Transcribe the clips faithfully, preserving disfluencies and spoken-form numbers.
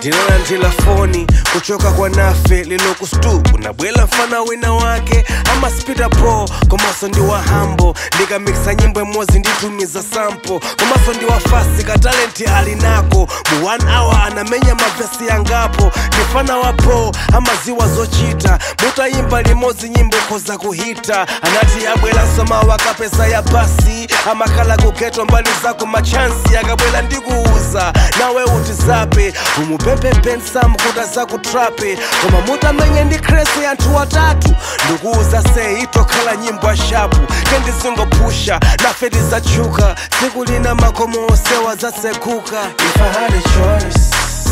ndinalandila foni kuchoka kwa nafe lilokustu kunabwela mfana wina wake ama spida po komaso ndi wa hambo ndikamikisa nyimbo imodzi nditumiza sample komaso ndi wa fasi ka talenti alinako mu one hour anamenya mavesi yangapo ndifana wa po amaziwa zochita mutayimba limodzi nyimbo koza kuhita anati abwela nsoma wakapesa ya basi amakhala kugeto mbali zako machansi akabwela ndikuuza nawe utizape umupepe nsam kuda zakutrape koma mutamenye ndi kresi anthu watatu ndikuuza se itokhala nyimbo ashapu kendizingopusha nafeti zachuka tsiku lina makomo osewa zasekuka. If I had a choice,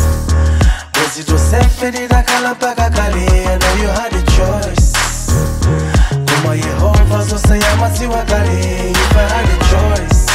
was it Joseph idakhala mpaka kale? I know you had a choice. Koma Yehova zose yamaziwa kale. If I had a choice,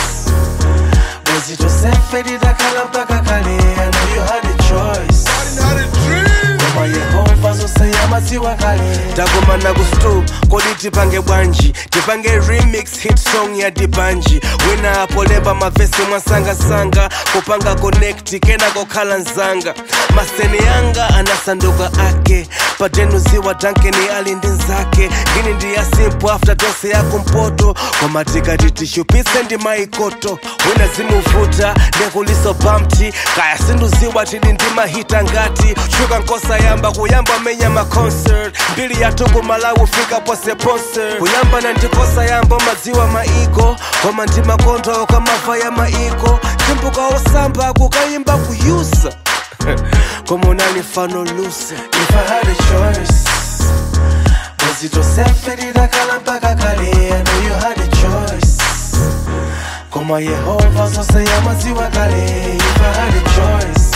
was it Joseph idakhala mpaka kale? I know you had a choice. Koma Yehova zose yamaziwa kale. takumana kustu kodi tipange bwanji tipange remix hit song ya Dibanji wina apolemba mavesi mwasangasanga kupanga connect kena kokhala nzanga maseni yanga anasanduka ake padenuziwa dankeni ali ndi nzake ngini ndi ya simple after dose ya kumpoto kwamatikati tishupise ndi maikoto wina zimuvuta ndekuliso bumpty kaya sinduziwa tidi ndi mahita ngati shuka nkosa yamba kuyamba menya ma concert mbili ya tuku Malawi fika pose pose kuyamba na ndikosa yamba maziwa maiko koma ndi makondo kamava ya maiko chimbuka osamba kukayimba kuyusa koma unani fano lusa. If I had a choice, was it Joseph idakhala mpaka kale? I know you had a choice. Koma Yehova zose yamaziwa kale. If I had a choice,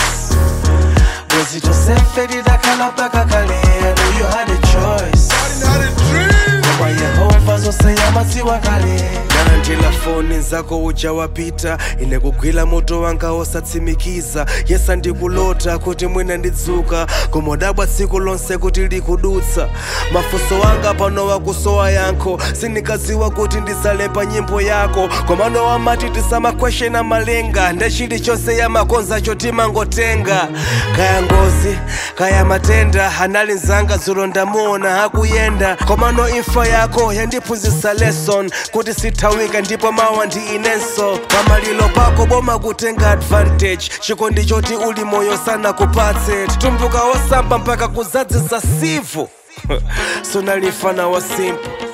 was it Joseph idakhala mpaka kale? I know you had a choice. Koma Yehova zose yamaziwa kale. nalandila foni nzako uja wapita ine kugwila moto wanga osatsimikiza yesa ndikulota kuti mwina ndidzuka komodabwa tsiku lonse kuti likudutsa mafuso wanga pano wakusowa yankho sinikaziwa kuti ndizalemba nyimbo yako komano wamati tisamakweshena malenga ndechili chonse ya makonza chotimangotenga kaya ngozi kaya matenda anali nzanga zulo ndamuona akuyenda komano imfa yako yandiphunzitsa lesson kuti sithawika ndipo mawa ndi inenso pamalilo pako boma kutenga advantage chikondi choti uli moyo sana kupatse tumbuka osamba mpaka kuzadzisa sivo sonalifana wa simple